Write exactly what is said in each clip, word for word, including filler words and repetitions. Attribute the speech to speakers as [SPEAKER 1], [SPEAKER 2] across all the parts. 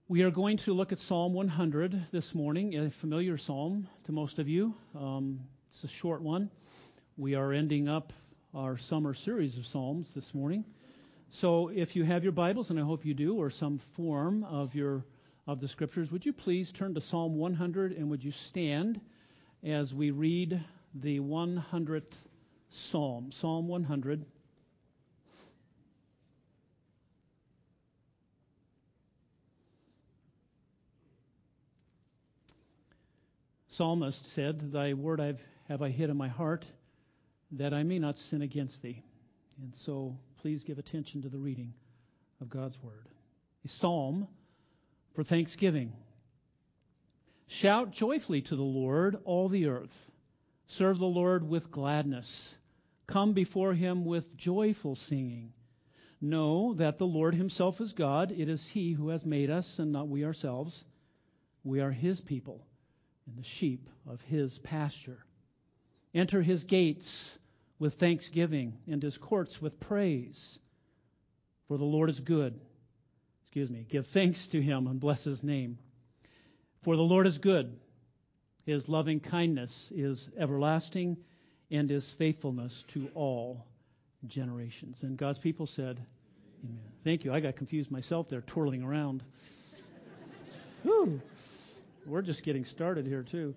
[SPEAKER 1] We are going to look at Psalm one hundred this morning, a familiar psalm to most of you. Um, it's a short one. We are ending up our summer series of psalms this morning. So if you have your Bibles, and I hope you do, or some form of your of the Scriptures, would you please turn to Psalm one hundred, and would you stand as we read the one hundredth Psalm, Psalm one hundred. Psalmist said, "Thy word I've, have I hid in my heart, that I may not sin against thee." And so please give attention to the reading of God's word. A psalm for thanksgiving. Shout joyfully to the Lord, all the earth. Serve the Lord with gladness. Come before him with joyful singing. Know that the Lord himself is God. It is he who has made us, and not we ourselves. We are his people, and the sheep of his pasture. Enter his gates with thanksgiving, and his courts with praise. For the Lord is good. Excuse me. Give thanks to him and bless his name. For the Lord is good. His loving kindness is everlasting, and his faithfulness to all generations. And God's people said, Amen. Thank you. I got confused myself there, twirling around. Whew. We're just getting started here, too.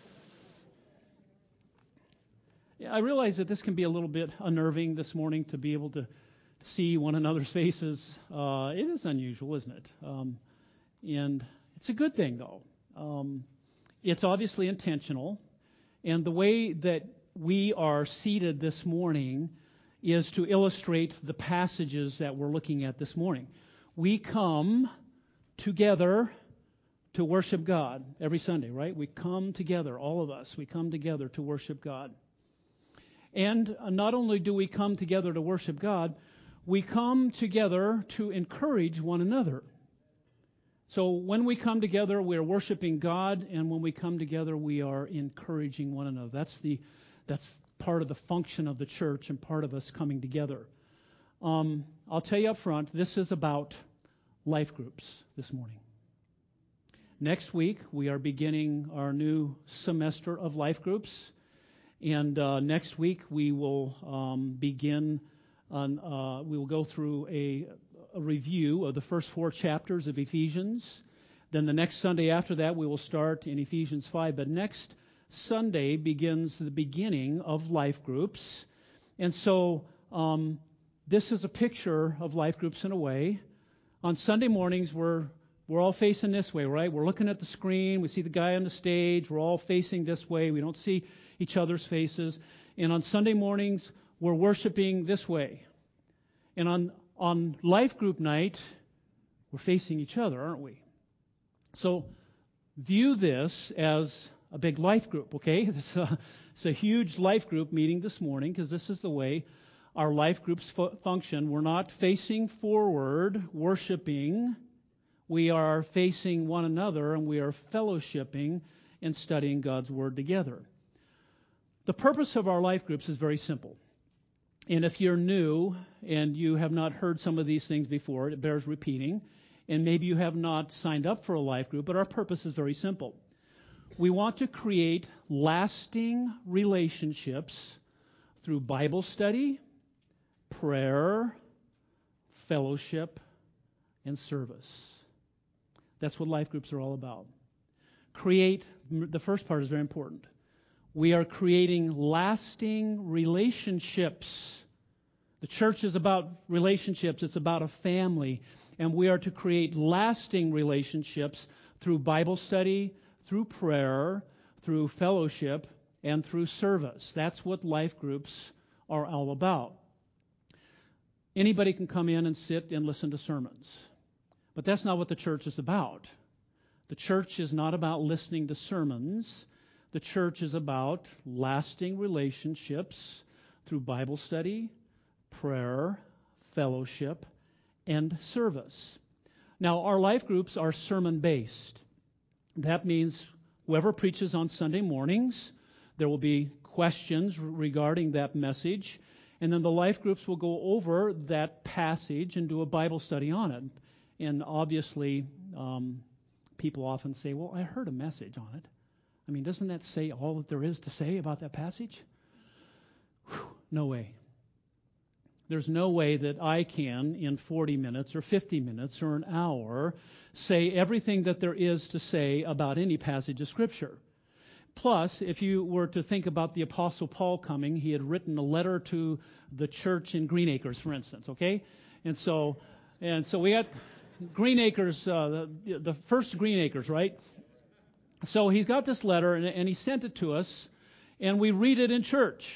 [SPEAKER 1] Yeah, I realize that this can be a little bit unnerving this morning to be able to see one another's faces. Uh, it is unusual, isn't it? Um, and it's a good thing, though. Um, it's obviously intentional. And the way that we are seated this morning is to illustrate the passages that we're looking at this morning. We come together to worship God every Sunday, right? We come together, all of us, we come together to worship God. And not only do we come together to worship God, we come together to encourage one another. So when we come together, we are worshiping God, and when we come together, we are encouraging one another. That's the that's part of the function of the church and part of us coming together. Um, I'll tell you up front, this is about life groups this morning. Next week, we are beginning our new semester of life groups. And uh, next week, we will um, begin, on, uh, we will go through a, a review of the first four chapters of Ephesians. Then the next Sunday after that, we will start in Ephesians five. But next Sunday begins the beginning of life groups. And so um, this is a picture of life groups in a way. On Sunday mornings, we're We're all facing this way, right? We're looking at the screen. We see the guy on the stage. We're all facing this way. We don't see each other's faces. And on Sunday mornings, we're worshiping this way. And on, on life group night, we're facing each other, aren't we? So view this as a big life group, okay? It's a, it's a huge life group meeting this morning, because this is the way our life groups fu- function. We're not facing forward, worshiping. We are facing one another, and we are fellowshipping and studying God's Word together. The purpose of our life groups is very simple. And if you're new and you have not heard some of these things before, it bears repeating. And maybe you have not signed up for a life group, but our purpose is very simple. We want to create lasting relationships through Bible study, prayer, fellowship, and service. That's what life groups are all about. Create, the first part is very important. We are creating lasting relationships. The church is about relationships. It's about a family. And we are to create lasting relationships through Bible study, through prayer, through fellowship, and through service. That's what life groups are all about. Anybody can come in and sit and listen to sermons. But that's not what the church is about. The church is not about listening to sermons. The church is about lasting relationships through Bible study, prayer, fellowship, and service. Now, our life groups are sermon-based. That means whoever preaches on Sunday mornings, there will be questions regarding that message, and then the life groups will go over that passage and do a Bible study on it. And obviously, um, people often say, well, I heard a message on it. I mean, doesn't that say all that there is to say about that passage? Whew, no way. There's no way that I can, in forty minutes or fifty minutes or an hour, say everything that there is to say about any passage of Scripture. Plus, if you were to think about the Apostle Paul coming, he had written a letter to the church in Green Acres, for instance, okay? And so, and so we got Green Acres, uh, the, the first Green Acres, right? So he's got this letter, and, and he sent it to us, and we read it in church.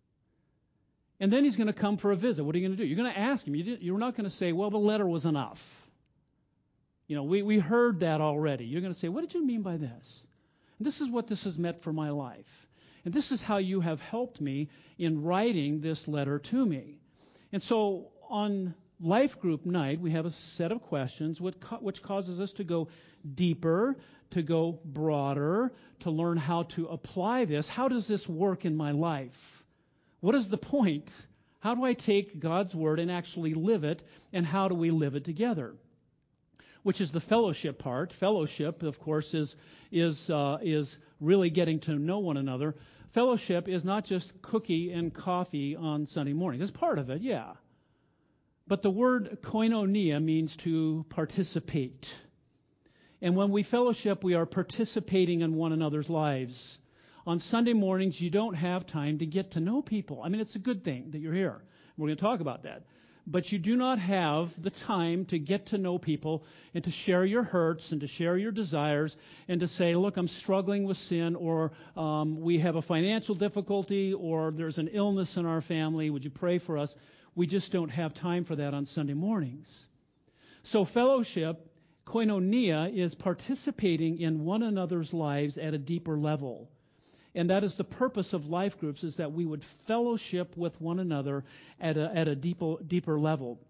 [SPEAKER 1] And then he's going to come for a visit. What are you going to do? You're going to ask him. You did, you're not going to say, well, the letter was enough. You know, we, we heard that already. You're going to say, what did you mean by this? And this is what this has meant for my life. And this is how you have helped me in writing this letter to me. And so on Life Group Night, we have a set of questions which, which causes us to go deeper, to go broader, to learn how to apply this. How does this work in my life? What is the point? How do I take God's Word and actually live it, and how do we live it together? Which is the fellowship part. Fellowship, of course, is is uh, is really getting to know one another. Fellowship is not just cookie and coffee on Sunday mornings. It's part of it, yeah. But the word koinonia means to participate. And when we fellowship, we are participating in one another's lives. On Sunday mornings, you don't have time to get to know people. I mean, it's a good thing that you're here. We're going to talk about that. But you do not have the time to get to know people and to share your hurts and to share your desires and to say, look, I'm struggling with sin, or um, we have a financial difficulty, or there's an illness in our family. Would you pray for us? We just don't have time for that on Sunday mornings. So fellowship, koinonia, is participating in one another's lives at a deeper level. And that is the purpose of life groups, is that we would fellowship with one another at a, at a deeper, deeper level.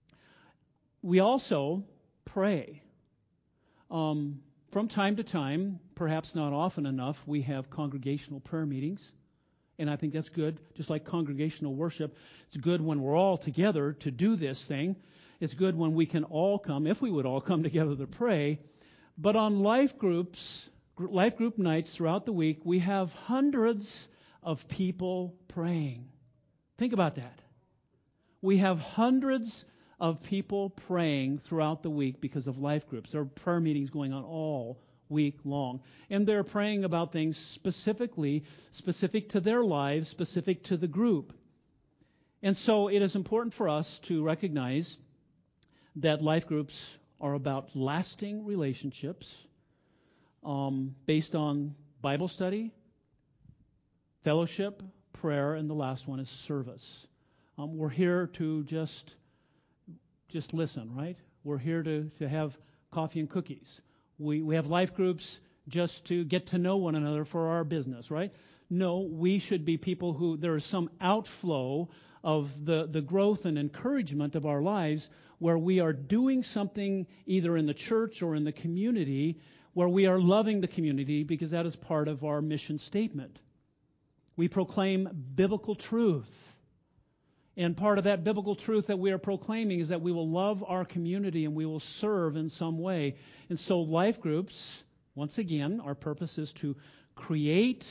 [SPEAKER 1] We also pray. Um, from time to time, perhaps not often enough, we have congregational prayer meetings. And I think that's good, just like congregational worship. It's good when we're all together to do this thing. It's good when we can all come, if we would all come together to pray. But on life groups, life group nights throughout the week, we have hundreds of people praying. Think about that. We have hundreds of people praying throughout the week because of life groups. There are prayer meetings going on all week long. And they're praying about things specifically, specific to their lives, specific to the group. And so it is important for us to recognize that life groups are about lasting relationships, Um, based on Bible study, fellowship, prayer, and the last one is service. Um, we're here to just just listen, right? We're here to, to have coffee and cookies. We we have life groups just to get to know one another for our business, right? No, we should be people who there is some outflow of the, the growth and encouragement of our lives where we are doing something either in the church or in the community where we are loving the community, because that is part of our mission statement. We proclaim biblical truth. And part of that biblical truth that we are proclaiming is that we will love our community and we will serve in some way. And so life groups, once again, our purpose is to create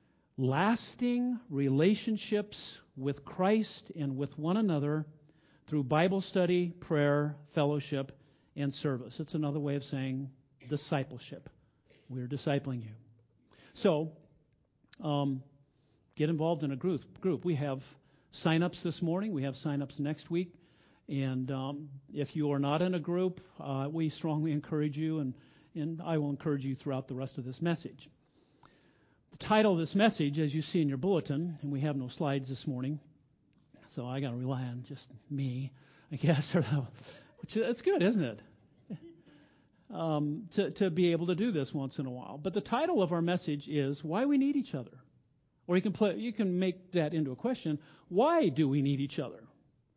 [SPEAKER 1] lasting relationships with Christ and with one another through Bible study, prayer, fellowship, and service. It's another way of saying discipleship. We're discipling you. So, um, get involved in a group. Group. We have sign-ups this morning. We have sign-ups next week. And um, if you are not in a group, uh, we strongly encourage you, and, and I will encourage you throughout the rest of this message. The title of this message, as you see in your bulletin, and we have no slides this morning, so I got to rely on just me, I guess. Which that's good, isn't it? Um, to, to be able to do this once in a while. But the title of our message is Why We Need Each Other. Or you can play, you can make that into a question. Why do we need each other?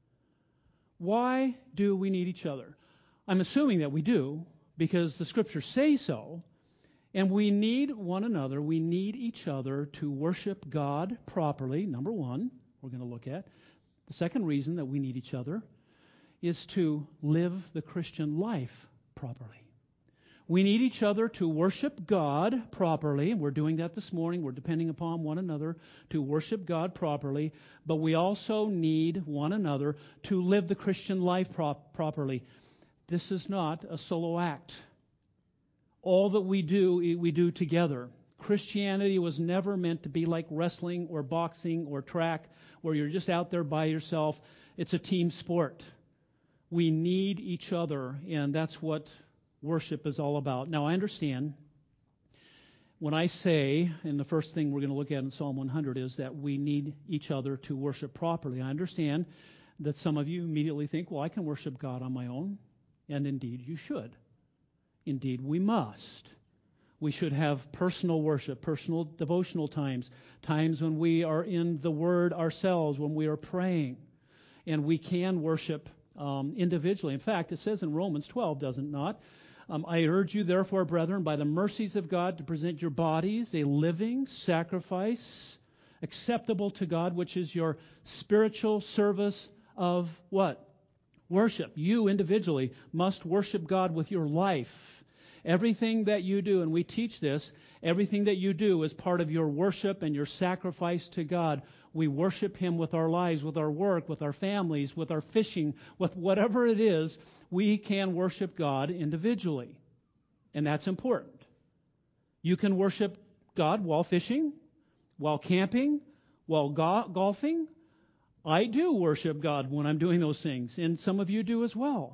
[SPEAKER 1] Why do we need each other? I'm assuming that we do, because the Scriptures say so. And we need one another. We need each other to worship God properly, number one, we're going to look at. The second reason that we need each other is to live the Christian life properly. We need each other to worship God properly. We're doing that this morning. We're depending upon one another to worship God properly. But we also need one another to live the Christian life prop- properly. This is not a solo act. All that we do, we do together. Christianity was never meant to be like wrestling or boxing or track, where you're just out there by yourself. It's a team sport. We need each other, and that's what worship is all about. Now, I understand when I say, and the first thing we're going to look at in Psalm one hundred is that we need each other to worship properly. I understand that some of you immediately think, well, I can worship God on my own, and indeed you should. Indeed, we must. We should have personal worship, personal devotional times, times when we are in the Word ourselves, when we are praying, and we can worship um, individually. In fact, it says in Romans twelve, does it not? Um, I urge you, therefore, brethren, by the mercies of God, to present your bodies a living sacrifice, acceptable to God, which is your spiritual service of what? Worship. You individually must worship God with your life. Everything that you do, and we teach this, everything that you do is part of your worship and your sacrifice to God. We worship Him with our lives, with our work, with our families, with our fishing, with whatever it is. We can worship God individually. And that's important. You can worship God while fishing, while camping, while go- golfing. I do worship God when I'm doing those things, and some of you do as well.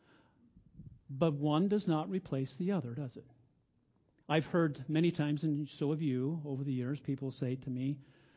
[SPEAKER 1] But one does not replace the other, does it? I've heard many times, and so have you, over the years, people say to me,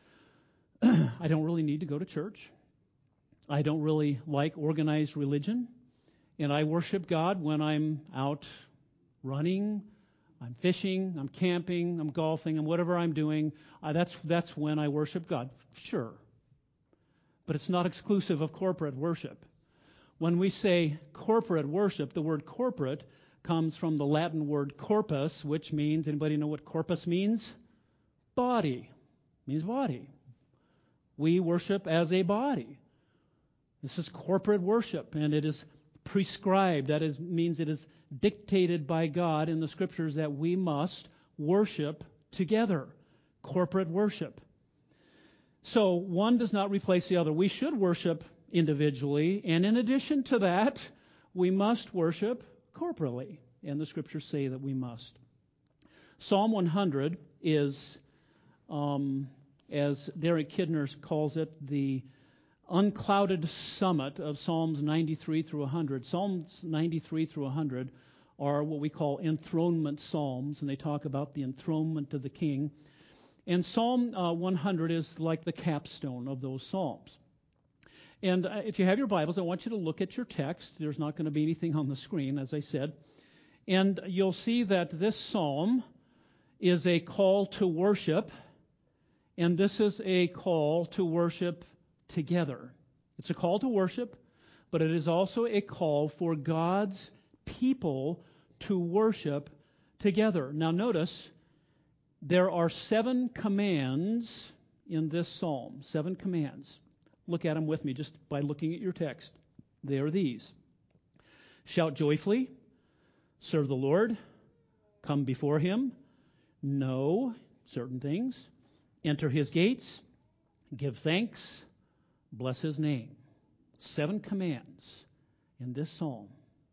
[SPEAKER 1] I don't really need to go to church. I don't really like organized religion. And I worship God when I'm out running, I'm fishing, I'm camping, I'm golfing, and whatever I'm doing. Uh, that's, that's when I worship God. Sure. But it's not exclusive of corporate worship. When we say corporate worship, the word corporate comes from the Latin word corpus, which means, anybody know what corpus means? Body. It means body. We worship as a body. This is corporate worship, and it is prescribed. That is, means it is dictated by God in the Scriptures that we must worship together. Corporate worship. So one does not replace the other. We should worship individually, and in addition to that, we must worship corporately, and the Scriptures say that we must. Psalm one hundred is, um, as Derek Kidner calls it, the unclouded summit of Psalms ninety-three through one hundred. Psalms ninety-three through one hundred are what we call enthronement psalms, and they talk about the enthronement of the king. And Psalm uh, one hundred is like the capstone of those psalms. And uh, if you have your Bibles, I want you to look at your text. There's not going to be anything on the screen, as I said. And you'll see that this psalm is a call to worship, and this is a call to worship together. It's a call to worship, but it is also a call for God's people to worship together. Now notice, there are seven commands in this psalm. Seven commands. Look at them with me just by looking at your text. They are these. Shout joyfully. Serve the Lord. Come before Him. Know certain things. Enter His gates. Give thanks. Bless His name. Seven commands in this psalm.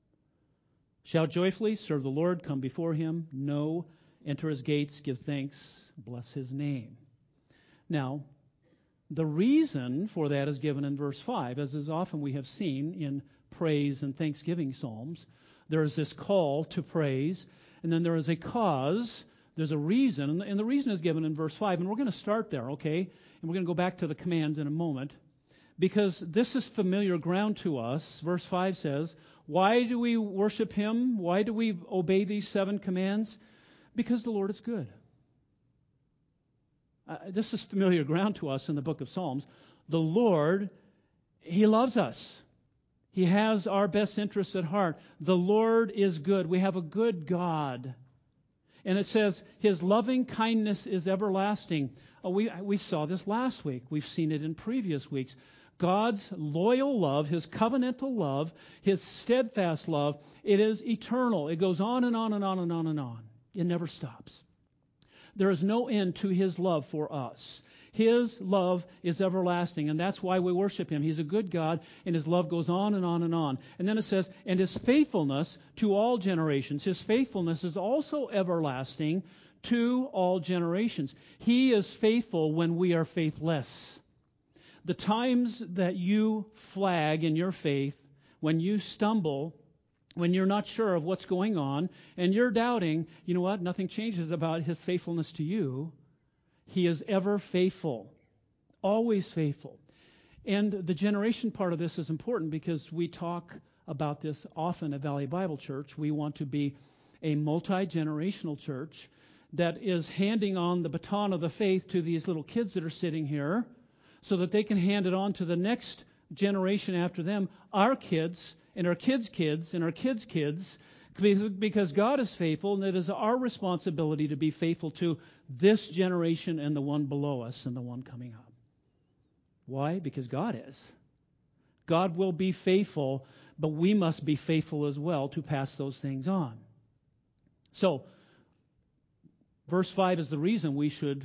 [SPEAKER 1] Shout joyfully. Serve the Lord. Come before Him. Know. Enter His gates. Give thanks. Bless His name. Now, the reason for that is given in verse five, as is often we have seen in praise and thanksgiving psalms. There is this call to praise, and then there is a cause, there's a reason, and the reason is given in verse five, and we're going to start there, okay? And we're going to go back to the commands in a moment, because this is familiar ground to us. Verse five says, why do we worship Him? Why do we obey these seven commands? Because the Lord is good. Uh, this is familiar ground to us in the book of Psalms. The Lord, He loves us. He has our best interests at heart. The Lord is good. We have a good God. And it says, His loving kindness is everlasting. Oh, we, we saw this last week. We've seen it in previous weeks. God's loyal love, His covenantal love, His steadfast love, it is eternal. It goes on and on and on and on and on. It never stops. There is no end to His love for us. His love is everlasting, and that's why we worship Him. He's a good God, and His love goes on and on and on. And then it says, and His faithfulness to all generations. His faithfulness is also everlasting to all generations. He is faithful when we are faithless. The times that you flag in your faith, when you stumble, when you're not sure of what's going on, and you're doubting, you know what? Nothing changes about His faithfulness to you. He is ever faithful, always faithful. And the generation part of this is important because we talk about this often at Valley Bible Church. We want to be a multi-generational church that is handing on the baton of the faith to these little kids that are sitting here so that they can hand it on to the next generation after them, our kids and our kids' kids and our kids' kids, because God is faithful, and it is our responsibility to be faithful to this generation and the one below us and the one coming up. Why? Because God is. God will be faithful, but we must be faithful as well to pass those things on. So, verse five is the reason we should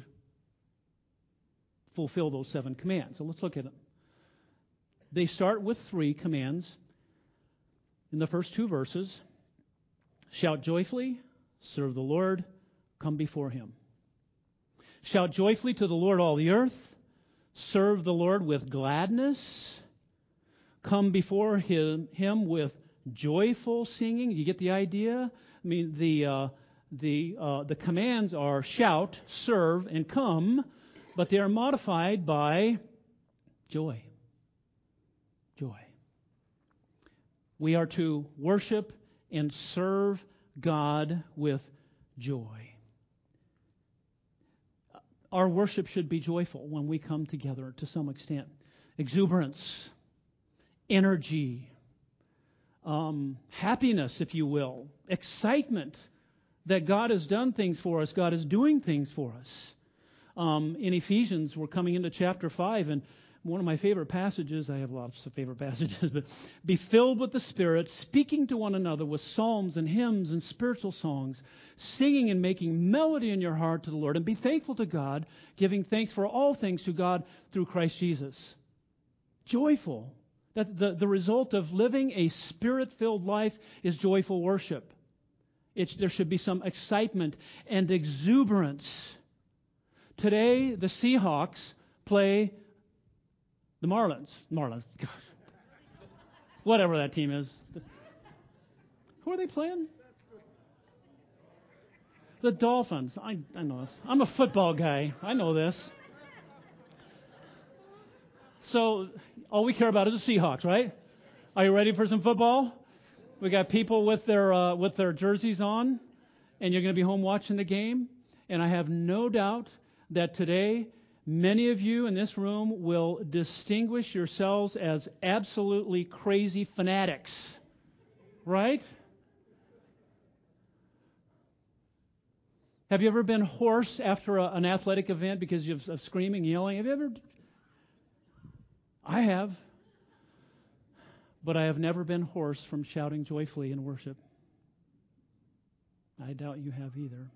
[SPEAKER 1] fulfill those seven commands. So let's look at them. They start with three commands in the first two verses. Shout joyfully, serve the Lord, come before Him. Shout joyfully to the Lord, all the earth. Serve the Lord with gladness. Come before Him, him with joyful singing. You get the idea? I mean, the uh, the uh, the commands are shout, serve, and come, but they are modified by joy. Joy. We are to worship and serve God with joy. Our worship should be joyful when we come together to some extent. Exuberance, energy, um, happiness, if you will, excitement that God has done things for us, God is doing things for us. Um, in Ephesians, we're coming into chapter five, and one of my favorite passages, I have lots of favorite passages, but be filled with the Spirit, speaking to one another with psalms and hymns and spiritual songs, singing and making melody in your heart to the Lord, and be thankful to God, giving thanks for all things to God through Christ Jesus. Joyful. That the, the result of living a Spirit-filled life is joyful worship. It's, there should be some excitement and exuberance. Today, the Seahawks play the Marlins. Marlins. Gosh. Whatever that team is. Who are they playing? The Dolphins. I, I know this. I'm a football guy. I know this. So, all we care about is the Seahawks, right? Are you ready for some football? We got people with their uh, with their jerseys on, and you're going to be home watching the game. And I have no doubt that today, many of you in this room will distinguish yourselves as absolutely crazy fanatics, right? Have you ever been hoarse after a, an athletic event because of, of screaming, yelling? Have you ever? I have. But I have never been hoarse from shouting joyfully in worship. I doubt you have either.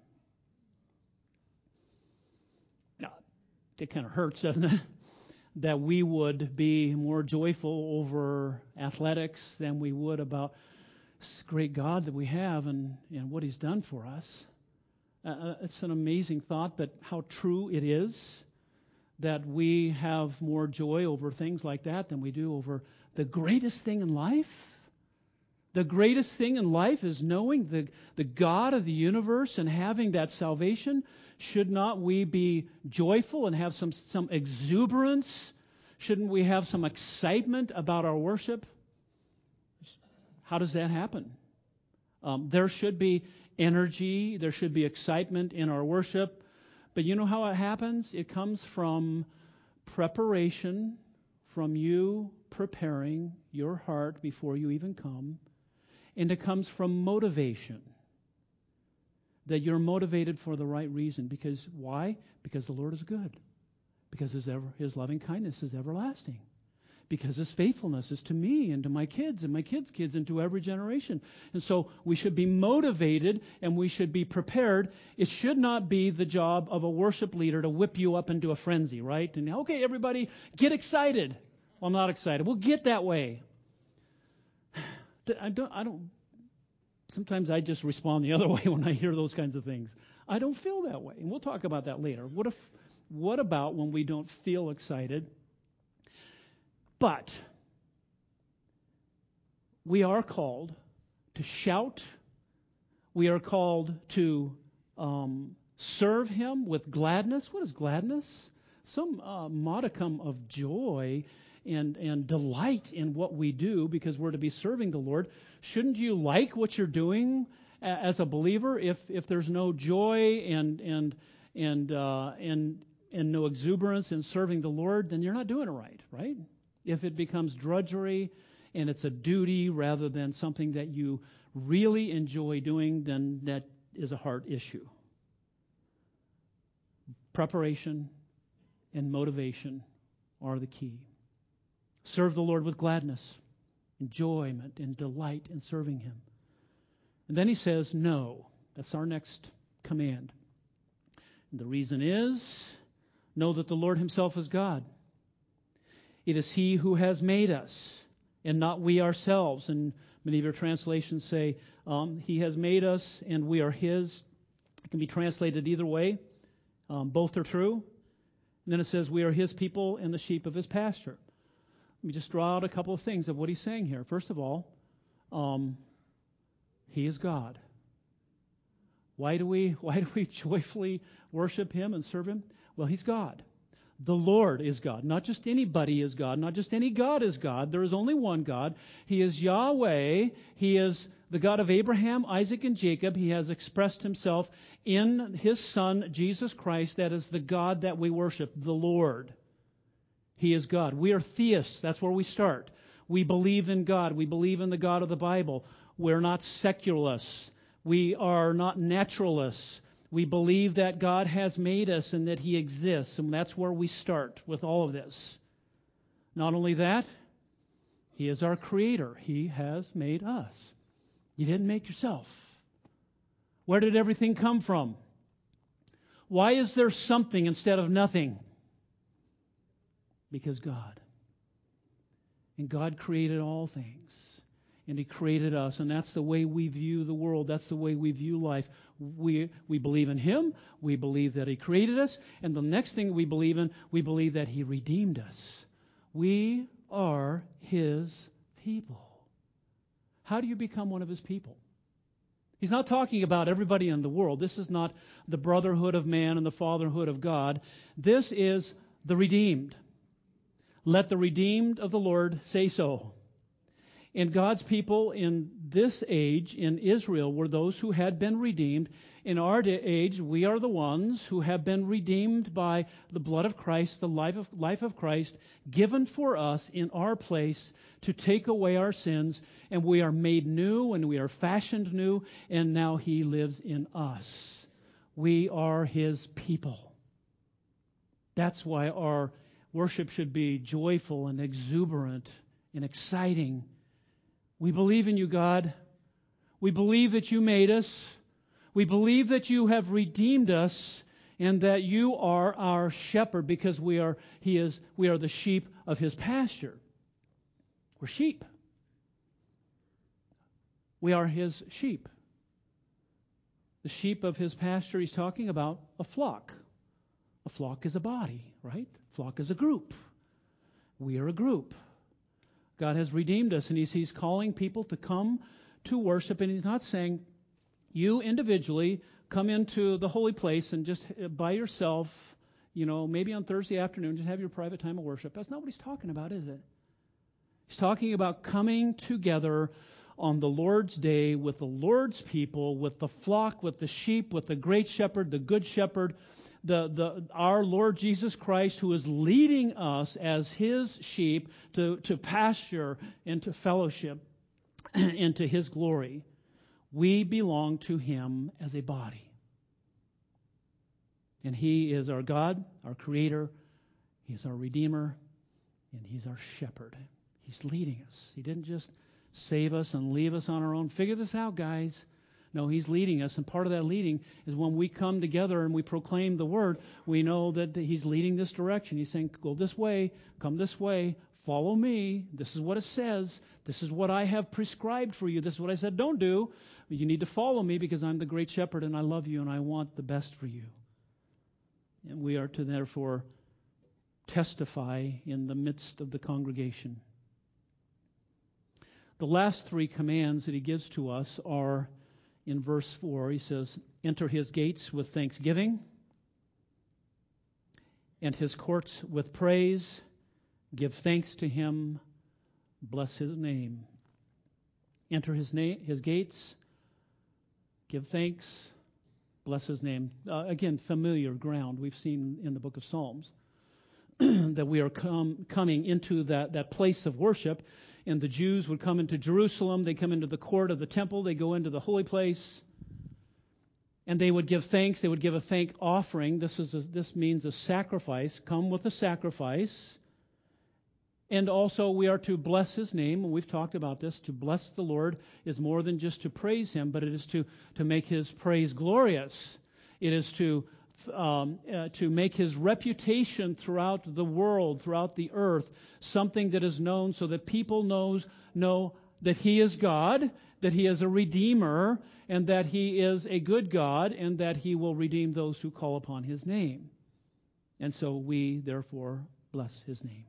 [SPEAKER 1] Now, it kind of hurts, doesn't it? That we would be more joyful over athletics than we would about this great God that we have and, and what He's done for us. Uh, it's an amazing thought, but how true it is that we have more joy over things like that than we do over the greatest thing in life. The greatest thing in life is knowing the, the God of the universe and having that salvation. Should not we be joyful and have some, some exuberance? Shouldn't we have some excitement about our worship? How does that happen? Um, there should be energy. There should be excitement in our worship. But you know how it happens? It comes from preparation, from you preparing your heart before you even come. And it comes from motivation. That you're motivated for the right reason. Because why? Because the Lord is good. Because His, ever, his loving kindness is everlasting. because His faithfulness is to me and to my kids and my kids' kids and to every generation. And so we should be motivated and we should be prepared. It should not be the job of a worship leader to whip you up into a frenzy, right? And okay, everybody, get excited. Well, I'm not excited. We'll get that way. I don't, I don't, sometimes I just respond the other way when I hear those kinds of things. I don't feel that way. And we'll talk about that later. What if, what about when we don't feel excited? But we are called to shout. We are called to um, serve Him with gladness. What is gladness? Some uh, modicum of joy and, and delight in what we do because we're to be serving the Lord. Shouldn't you like what you're doing as a believer? If if there's no joy and and and uh, and and no exuberance in serving the Lord, then you're not doing it right, right? If it becomes drudgery and it's a duty rather than something that you really enjoy doing, then that is a heart issue. Preparation and motivation are the key. Serve the Lord with gladness, enjoyment, and delight in serving Him. And then He says, no. That's our next command. And the reason is, know that the Lord Himself is God. It is He who has made us, and not we ourselves. And many of your translations say, um, He has made us, and we are His. It can be translated either way. Um, both are true. And then it says, we are His people and the sheep of His pasture. Let me just draw out a couple of things of what He's saying here. First of all, um, He is God. Why do we why do we joyfully worship Him and serve Him? Well, He's God. The Lord is God. Not just anybody is God. Not just any God is God. There is only one God. He is Yahweh. He is the God of Abraham, Isaac, and Jacob. He has expressed Himself in His Son, Jesus Christ. That is the God that we worship, the Lord. He is God. We are theists. That's where we start. We believe in God. We believe in the God of the Bible. We're not secularists. We are not naturalists. We believe that God has made us and that He exists, and that's where we start with all of this. Not only that, He is our Creator. He has made us. You didn't make yourself. Where did everything come from? Why is there something instead of nothing? Because God. And God created all things. And He created us, and that's the way we view the world. That's the way we view life. We we believe in Him. We believe that He created us. And the next thing we believe in, we believe that He redeemed us. We are His people. How do you become one of His people? He's not talking about everybody in the world. This is not the brotherhood of man and the fatherhood of God. This is the redeemed. Let the redeemed of the Lord say so. And God's people in this age, in Israel, were those who had been redeemed. In our age, we are the ones who have been redeemed by the blood of Christ, the life of, life of Christ, given for us in our place to take away our sins. And we are made new and we are fashioned new, and now He lives in us. We are His people. That's why our worship should be joyful and exuberant and exciting. We believe in You, God. We believe that You made us. We believe that You have redeemed us and that You are our shepherd because we are He is we are the sheep of His pasture. We're sheep. We are His sheep. The sheep of His pasture, He's talking about a flock. A flock is a body, right? A flock is a group. We are a group. God has redeemed us, and he's, he's calling people to come to worship, and He's not saying, you individually come into the holy place and just by yourself, you know, maybe on Thursday afternoon, just have your private time of worship. That's not what He's talking about, is it? He's talking about coming together on the Lord's day with the Lord's people, with the flock, with the sheep, with the great shepherd, the good shepherd, The, the, our Lord Jesus Christ, who is leading us as His sheep to, to pasture and to fellowship and to His glory. We belong to Him as a body. And He is our God, our Creator. He is our Redeemer. And He's our shepherd. He's leading us. He didn't just save us and leave us on our own. Figure this out, guys. No, He's leading us, and part of that leading is when we come together and we proclaim the Word, we know that He's leading this direction. He's saying, go this way, come this way, follow me. This is what it says. This is what I have prescribed for you. This is what I said don't do. You need to follow me because I'm the great shepherd and I love you and I want the best for you. And we are to therefore testify in the midst of the congregation. The last three commands that He gives to us are in verse four. He says, enter His gates with thanksgiving and His courts with praise. Give thanks to Him. Bless His name. Enter His name, His gates. Give thanks. Bless His name. Uh, again, familiar ground. We've seen in the book of Psalms that we are com- coming into that, that place of worship. And the Jews would come into Jerusalem. They come into the court of the temple. They go into the holy place. And they would give thanks. They would give a thank offering. This is a, this means a sacrifice. Come with a sacrifice. And also we are to bless His name. And we've talked about this. To bless the Lord is more than just to praise Him, but it is to, to make His praise glorious. It is to um, uh, to make His reputation throughout the world, throughout the earth, something that is known so that people knows know that He is God, that He is a Redeemer, and that He is a good God, and that He will redeem those who call upon His name. And so we, therefore, bless His name.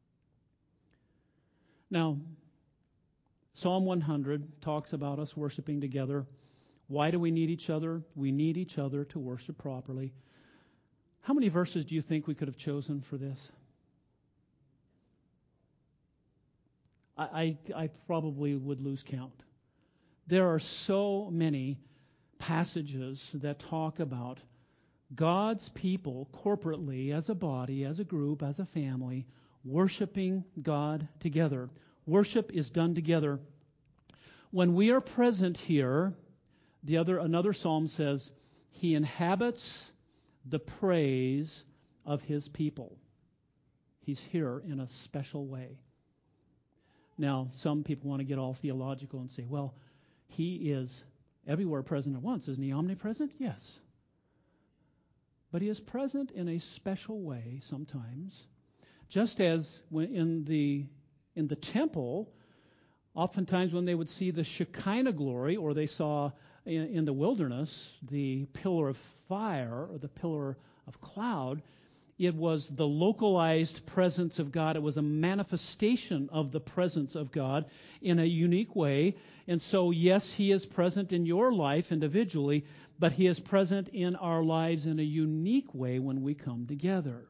[SPEAKER 1] Now, Psalm one hundred talks about us worshiping together. Why do we need each other? We need each other to worship properly. How many verses do you think we could have chosen for this? I, I, I probably would lose count. There are so many passages that talk about God's people corporately, as a body, as a group, as a family, worshiping God together. Worship is done together. When we are present here, the other another psalm says, He inhabits the praise of His people. He's here in a special way. Now, some people want to get all theological and say, well, He is everywhere present at once. Isn't He omnipresent? Yes. But He is present in a special way sometimes. Just as when in the in the temple, oftentimes when they would see the Shekinah glory, or they saw in, in the wilderness the pillar of fire or the pillar of cloud, it was the localized presence of God. It was a manifestation of the presence of God in a unique way. And so, yes, He is present in your life individually, but He is present in our lives in a unique way when we come together.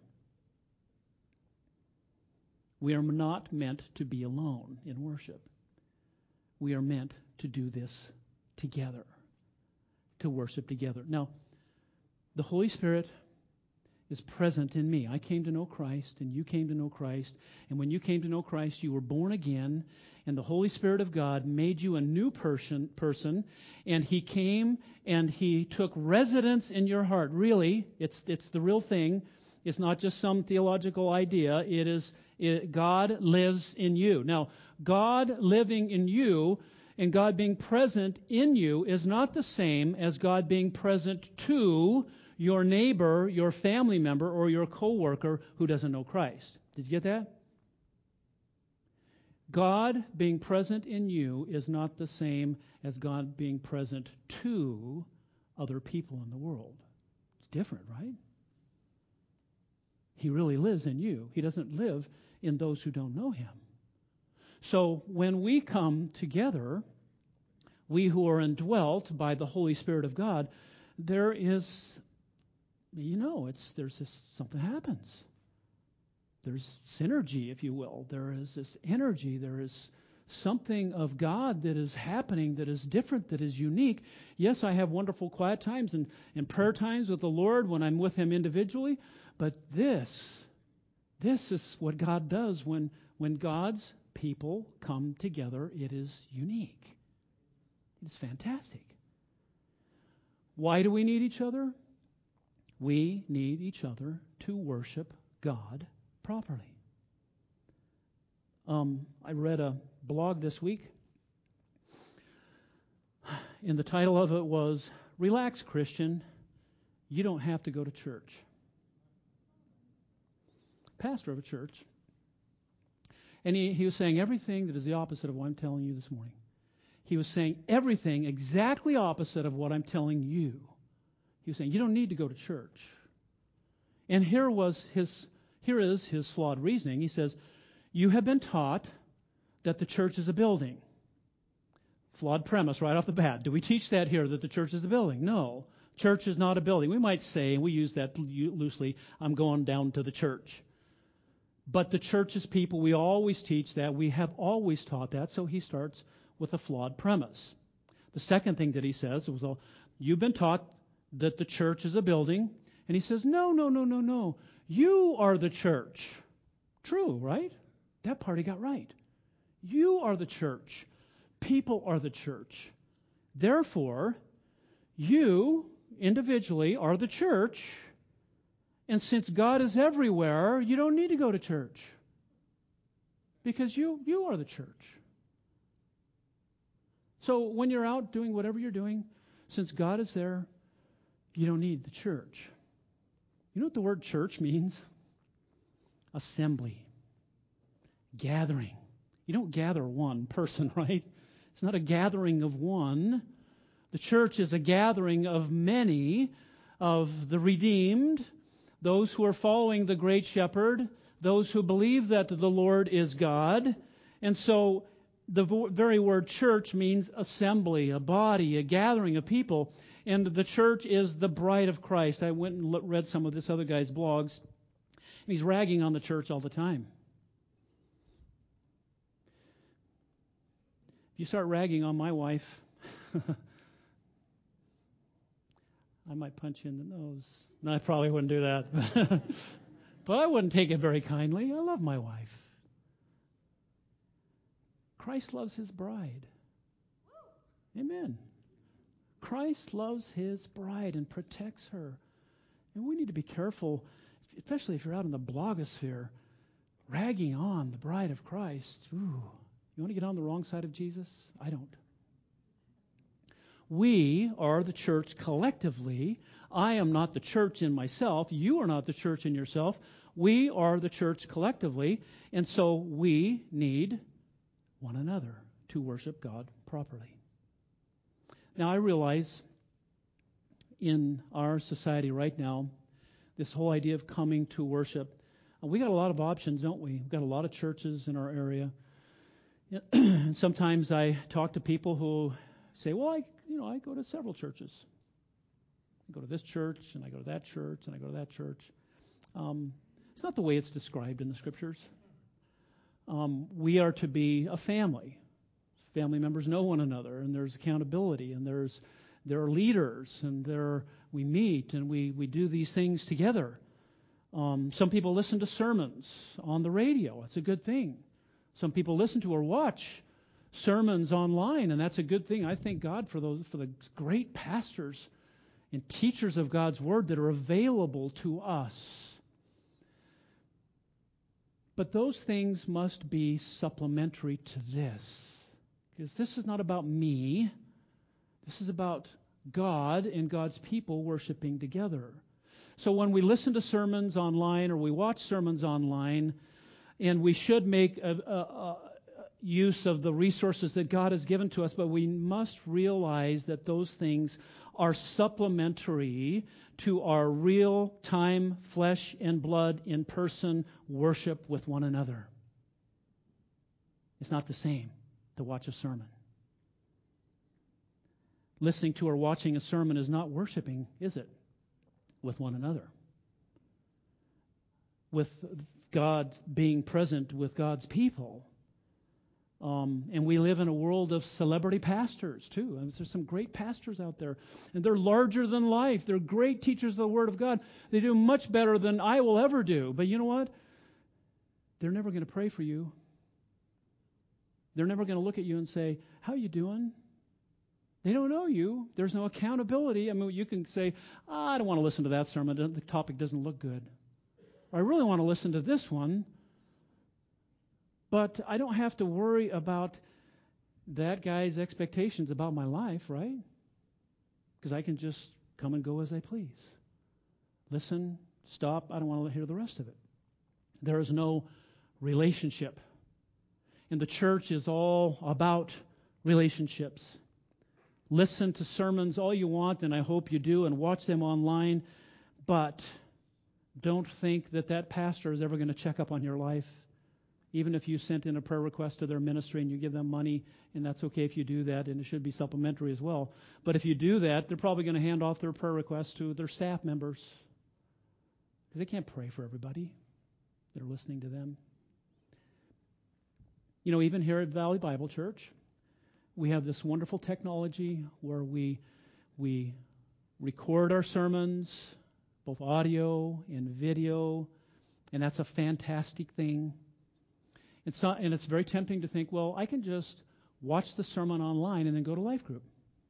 [SPEAKER 1] We are not meant to be alone in worship. We are meant to do this together, to worship together. Now, the Holy Spirit is present in me. I came to know Christ, and you came to know Christ. And when you came to know Christ, you were born again, and the Holy Spirit of God made you a new person, person, and He came and He took residence in your heart. Really, it's it's the real thing. It's not just some theological idea. It is it, God lives in you. Now, God living in you and God being present in you is not the same as God being present to your neighbor, your family member, or your coworker who doesn't know Christ. Did you get that? God being present in you is not the same as God being present to other people in the world. It's different, right? He really lives in you. He doesn't live in those who don't know Him. So when we come together, we who are indwelt by the Holy Spirit of God, there is, you know, it's there's this something happens. There's synergy, if you will. There is this energy. There is something of God that is happening that is different, that is unique. Yes, I have wonderful quiet times and, and prayer times with the Lord when I'm with Him individually, but this, this is what God does when, when God's people come together. It is unique. It's fantastic. Why do we need each other? We need each other to worship God properly. Um, I read a blog this week, and the title of it was, "Relax, Christian, you don't have to go to church." Pastor of a church. And he, he was saying everything that is the opposite of what I'm telling you this morning. He was saying everything exactly opposite of what I'm telling you. He was saying, you don't need to go to church. And here was his, here is his flawed reasoning. He says, you have been taught that the church is a building. Flawed premise right off the bat. Do we teach that here, that the church is a building? No. Church is not a building. We might say, and we use that loosely, I'm going down to the church. But the church is people. We always teach that. We have always taught that. So he starts with a flawed premise. The second thing that he says was, well, you've been taught that the church is a building. And he says, no, no, no, no, no. You are the church. True, right? That part he got right. You are the church. People are the church. Therefore, you individually are the church. And since God is everywhere, you don't need to go to church. Because you, you are the church. So when you're out doing whatever you're doing, since God is there, you don't need the church. You know what the word church means? Assembly. Gathering. You don't gather one person, right? It's not a gathering of one. The church is a gathering of many, of the redeemed, those who are following the great shepherd, those who believe that the Lord is God. And so the very word church means assembly, a body, a gathering of people. And the church is the bride of Christ. I went and read some of this other guy's blogs, and he's ragging on the church all the time. If you start ragging on my wife, I might punch you in the nose. No, I probably wouldn't do that. But I wouldn't take it very kindly. I love my wife. Christ loves his bride. Amen. Christ loves his bride and protects her. And we need to be careful, especially if you're out in the blogosphere, ragging on the bride of Christ. Ooh, you want to get on the wrong side of Jesus? I don't. We are the church collectively. I am not the church in myself. You are not the church in yourself. We are the church collectively. And so we need one another to worship God properly. Now, I realize in our society right now, this whole idea of coming to worship, we got a lot of options, don't we? We've got a lot of churches in our area. Sometimes I talk to people who say, well, I, you know, I go to several churches. I go to this church, and I go to that church, and I go to that church. Um, it's not the way it's described in the Scriptures. Um, we are to be a family. Family members know one another, and there's accountability, and there's there are leaders, and there we meet, and we, we do these things together. Um, some people listen to sermons on the radio. It's a good thing. Some people listen to or watch sermons online, and that's a good thing. I thank God for those for the great pastors and teachers of God's Word that are available to us. But those things must be supplementary to this. Because this is not about me. This is about God and God's people worshiping together. So when we listen to sermons online or we watch sermons online, and we should make a, a, a use of the resources that God has given to us, but we must realize that those things are supplementary to our real time, flesh and blood, in person worship with one another. It's not the same to watch a sermon. Listening to or watching a sermon is not worshiping, is it? With one another. With God being present with God's people. Um, and we live in a world of celebrity pastors, too. And there's some great pastors out there. And they're larger than life. They're great teachers of the Word of God. They do much better than I will ever do. But you know what? They're never going to pray for you. They're never going to look at you and say, how you doing? They don't know you. There's no accountability. I mean, you can say, oh, I don't want to listen to that sermon. The topic doesn't look good. Or I really want to listen to this one. But I don't have to worry about that guy's expectations about my life, right? Because I can just come and go as I please. Listen, stop, I don't want to hear the rest of it. There is no relationship. And the church is all about relationships. Listen to sermons all you want, and I hope you do, and watch them online, but don't think that that pastor is ever going to check up on your life. Even if you sent in a prayer request to their ministry and you give them money, and that's okay if you do that, and it should be supplementary as well. But if you do that, they're probably going to hand off their prayer requests to their staff members, because they can't pray for everybody that are listening to them. You know, even here at Valley Bible Church, we have this wonderful technology where we we record our sermons, both audio and video, and that's a fantastic thing. It's not, and it's very tempting to think, well, I can just watch the sermon online and then go to Life Group.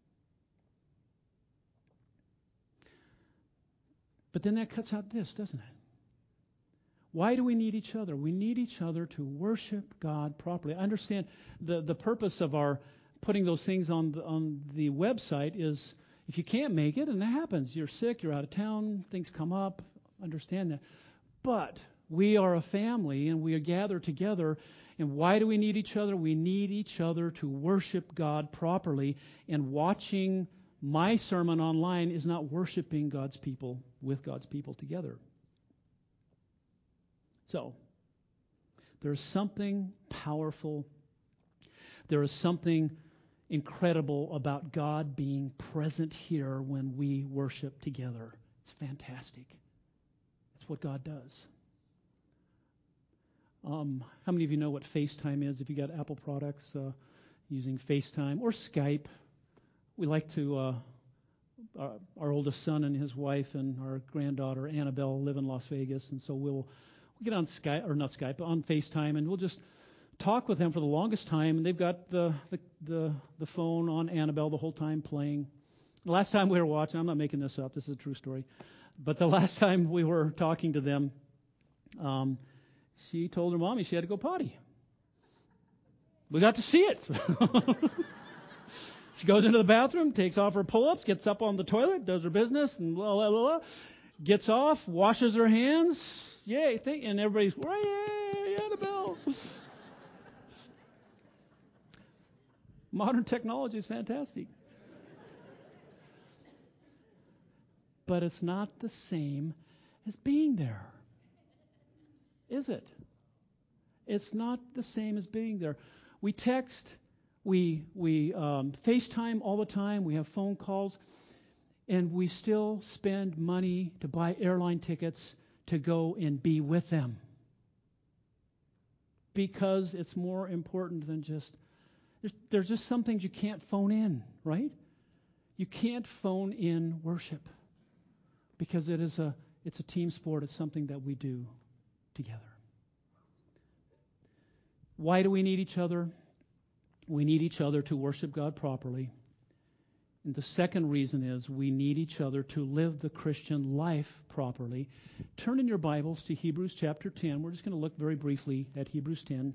[SPEAKER 1] But then that cuts out this, doesn't it? Why do we need each other? We need each other to worship God properly. I understand the, the purpose of our putting those things on the, on the website is if you can't make it, and that happens, you're sick, you're out of town, things come up, understand that. But we are a family, and we are gathered together. And why do we need each other? We need each other to worship God properly. And watching my sermon online is not worshiping God's people with God's people together. So, there's something powerful. There is something incredible about God being present here when we worship together. It's fantastic. It's what God does. Um, how many of you know what FaceTime is? If you got Apple products, uh, using FaceTime or Skype, we like to. Uh, our, our oldest son and his wife and our granddaughter Annabelle live in Las Vegas, and so we'll, we'll get on Skype or not Skype, but on FaceTime, and we'll just talk with them for the longest time. And they've got the the the, the phone on Annabelle the whole time playing. The last time we were watching, I'm not making this up. This is a true story. But the last time we were talking to them. Um, She told her mommy she had to go potty. We got to see it. She goes into the bathroom, takes off her pull-ups, gets up on the toilet, does her business, and blah, blah, blah, blah, gets off, washes her hands. Yay, thank, and everybody's, yay, Annabelle. Modern technology is fantastic. But it's not the same as being there. Is it? It's not the same as being there. We text, we we um, FaceTime all the time, we have phone calls, and we still spend money to buy airline tickets to go and be with them. Because it's more important than just, there's, there's just some things you can't phone in, right? You can't phone in worship because it is a it's a team sport. It's something that we do together. Why do we need each other? We need each other to worship God properly. And the second reason is we need each other to live the Christian life properly. Turn in your Bibles to Hebrews chapter ten. We're just going to look very briefly at Hebrews ten.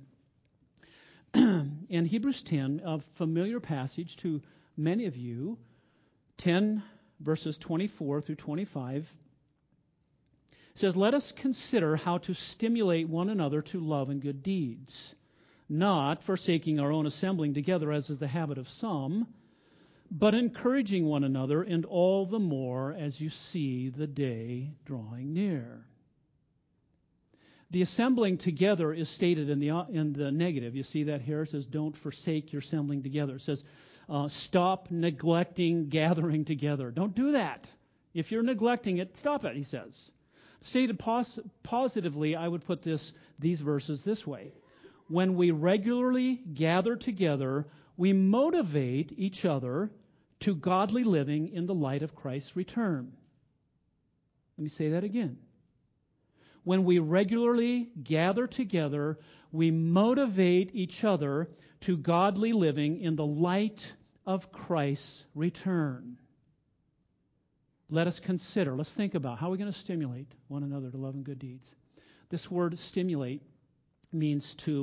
[SPEAKER 1] In Hebrews ten, a familiar passage to many of you, ten verses twenty-four through twenty-five, says, "Let us consider how to stimulate one another to love and good deeds, not forsaking our own assembling together as is the habit of some, but encouraging one another, and all the more as you see the day drawing near." The assembling together is stated in the in the negative. You see that here? It says, don't forsake your assembling together. It says, uh, stop neglecting gathering together. Don't do that. If you're neglecting it, stop it, he says. Stated pos- positively, I would put this these verses this way. When we regularly gather together, we motivate each other to godly living in the light of Christ's return. Let me say that again. When we regularly gather together, we motivate each other to godly living in the light of Christ's return. Let us consider, let's think about how we're going to stimulate one another to love and good deeds. This word stimulate means to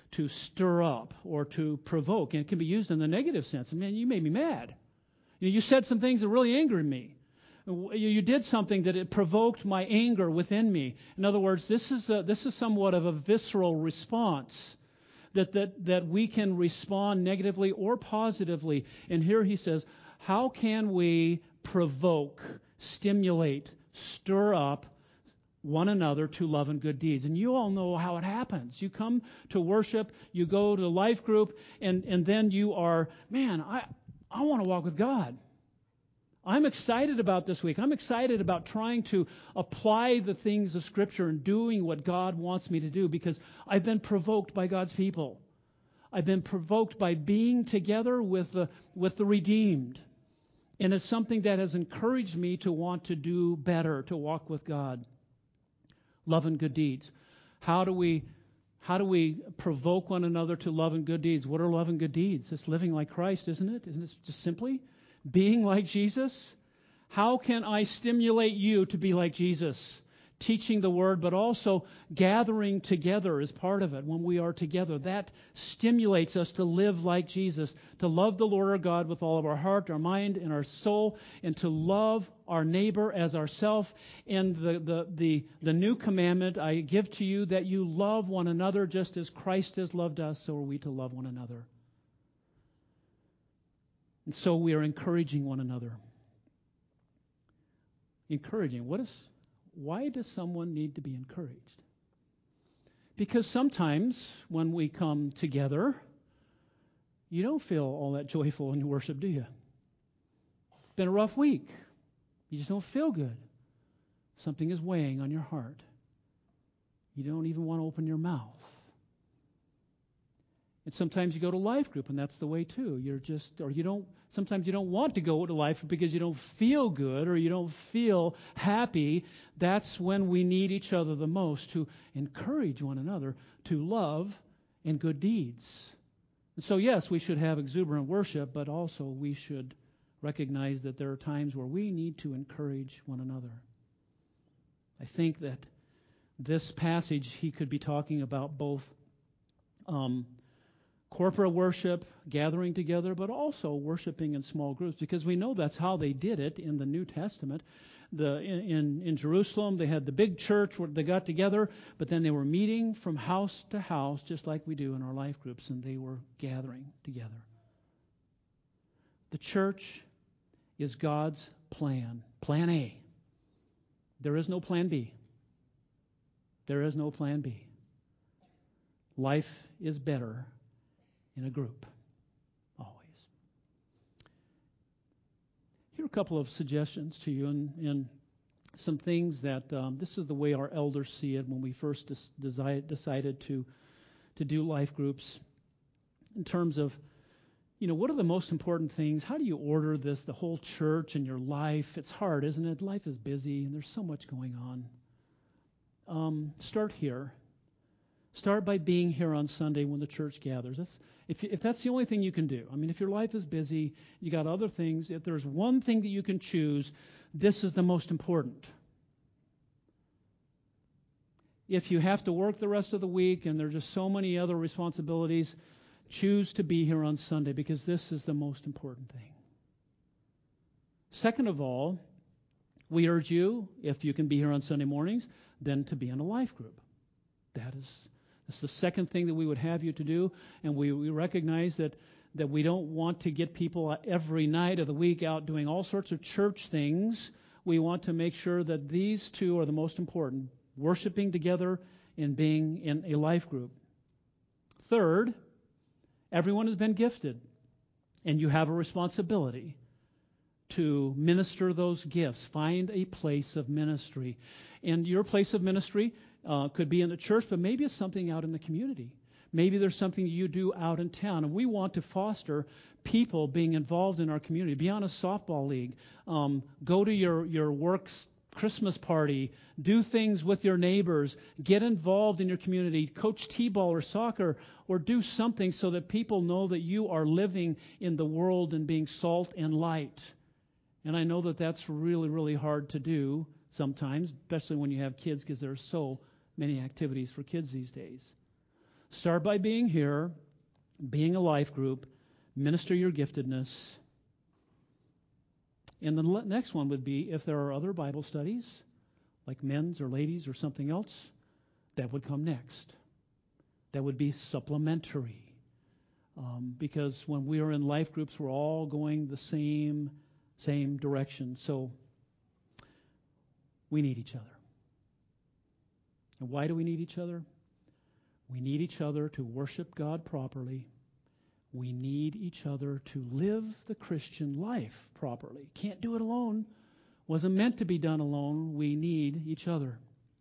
[SPEAKER 1] to stir up or to provoke. And it can be used in the negative sense. Man, you made me mad. You know, you said some things that really angered me. You did something that it provoked my anger within me. In other words, this is a, this is somewhat of a visceral response that, that, that we can respond negatively or positively. And here he says, how can we provoke, stimulate, stir up one another to love and good deeds? And you all know how it happens. You come to worship, you go to life group, and, and then you are, man, I, I want to walk with God. I'm excited about this week. I'm excited about trying to apply the things of Scripture and doing what God wants me to do because I've been provoked by God's people. I've been provoked by being together with the, with the redeemed. And it's something that has encouraged me to want to do better, to walk with God. Love and good deeds. How do we how do we provoke one another to love and good deeds? What are love and good deeds? It's living like Christ, isn't it? Isn't it just simply being like Jesus? How can I stimulate you to be like Jesus? Teaching the Word, but also gathering together is part of it. When we are together, that stimulates us to live like Jesus, to love the Lord our God with all of our heart, our mind, and our soul, and to love our neighbor as ourself. And the, the, the, the new commandment I give to you, that you love one another just as Christ has loved us, so are we to love one another. And so we are encouraging one another. Encouraging. What is, why does someone need to be encouraged? Because sometimes when we come together, you don't feel all that joyful in your worship, do you? It's been a rough week. You just don't feel good. Something is weighing on your heart. You don't even want to open your mouth. And sometimes you go to life group, and that's the way too. You're just, or you don't, sometimes you don't want to go to life group because you don't feel good or you don't feel happy. That's when we need each other the most, to encourage one another to love and good deeds. And so yes, we should have exuberant worship, but also we should recognize that there are times where we need to encourage one another. I think that this passage, he could be talking about both um, corporate worship, gathering together, but also worshiping in small groups, because we know that's how they did it in the New Testament. The in, in, in Jerusalem, they had the big church where they got together, but then they were meeting from house to house, just like we do in our life groups, and they were gathering together. The church is God's plan. Plan A. There is no plan B. There is no plan B. Life is better in a group, always. Here are a couple of suggestions to you, and, and some things that um, this is the way our elders see it when we first des- decided to to do life groups. In terms of, you know, what are the most important things? How do you order this, the whole church and your life? It's hard, isn't it? Life is busy, and there's so much going on. Um, start here. Start by being here on Sunday when the church gathers. That's, if, if that's the only thing you can do. I mean, if your life is busy, you got other things. If there's one thing that you can choose, this is the most important. If you have to work the rest of the week and there's just so many other responsibilities, choose to be here on Sunday, because this is the most important thing. Second of all, we urge you, if you can be here on Sunday mornings, then to be in a life group. That is That's the second thing that we would have you to do, and we, we recognize that, that we don't want to get people every night of the week out doing all sorts of church things. We want to make sure that these two are the most important, worshiping together and being in a life group. Third, everyone has been gifted, and you have a responsibility to minister those gifts. Find a place of ministry. And your place of ministry Uh, could be in the church, but maybe it's something out in the community. Maybe there's something you do out in town. And we want to foster people being involved in our community. Be on a softball league. Um, go to your, your work's Christmas party. Do things with your neighbors. Get involved in your community. Coach t-ball or soccer, or do something so that people know that you are living in the world and being salt and light. And I know that that's really, really hard to do sometimes, especially when you have kids, because there are so many activities for kids these days. Start by being here, being a life group, minister your giftedness. And the next one would be if there are other Bible studies, like men's or ladies or something else, that would come next. That would be supplementary. Um, because when we are in life groups, we're all going the same, same direction. So we need each other. And why do we need each other? We need each other to worship God properly. We need each other to live the Christian life properly. Can't do it alone. Wasn't meant to be done alone. We need each other.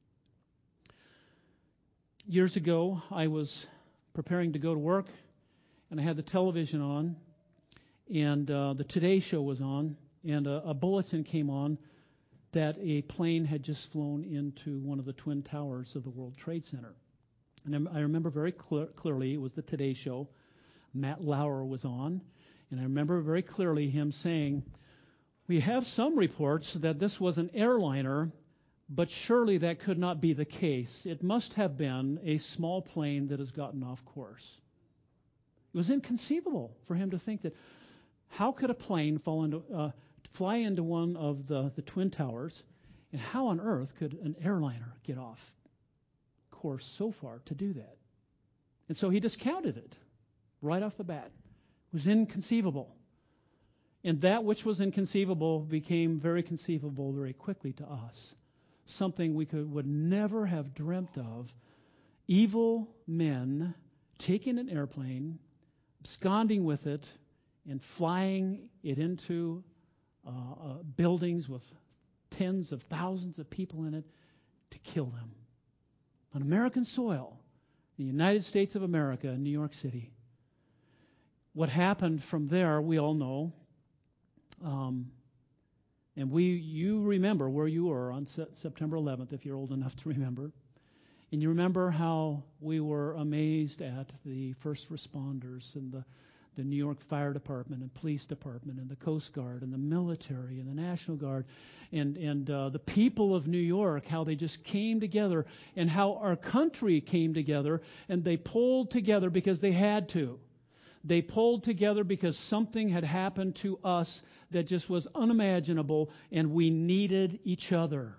[SPEAKER 1] Years ago, I was preparing to go to work, and I had the television on, and uh, the Today Show was on, and a, a bulletin came on that a plane had just flown into one of the twin towers of the World Trade Center. And I remember very clear, clearly, it was the Today Show. Matt Lauer was on, and I remember very clearly him saying, "We have some reports that this was an airliner, but surely that could not be the case. It must have been a small plane that has gotten off course." It was inconceivable for him to think that how could a plane fall into, uh, fly into one of the, the twin towers, and how on earth could an airliner get off course so far to do that? And so he discounted it right off the bat. It was inconceivable. And that which was inconceivable became very conceivable very quickly to us. Something we could would never have dreamt of. Evil men taking an airplane, absconding with it, and flying it into uh, uh, buildings with tens of thousands of people in it to kill them. On American soil, the United States of America, in New York City. What happened from there, we all know. Um, and we, you remember where you were on se- September eleventh, if you're old enough to remember. And you remember how we were amazed at the first responders and the, the New York Fire Department and Police Department and the Coast Guard and the military and the National Guard and, and uh, the people of New York, how they just came together, and how our country came together, and they pulled together because they had to. They pulled together because something had happened to us that just was unimaginable, and we needed each other.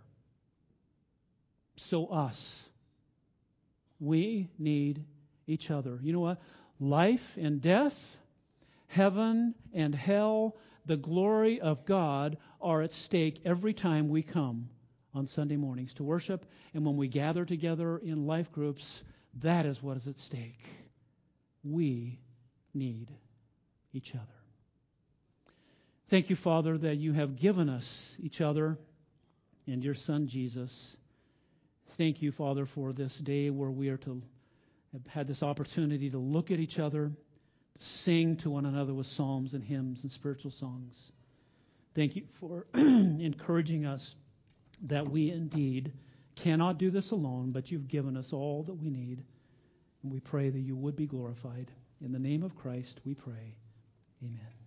[SPEAKER 1] So us. We need each other. You know what? Life and death, heaven and hell, the glory of God are at stake every time we come on Sunday mornings to worship. And when we gather together in life groups, that is what is at stake. We need each other. Thank you, Father, that you have given us each other and your Son, Jesus. Thank you, Father, for this day where we are to have had this opportunity to look at each other, sing to one another with psalms and hymns and spiritual songs. Thank you for encouraging us that we indeed cannot do this alone, but you've given us all that we need. And we pray that you would be glorified. In the name of Christ we pray. Amen.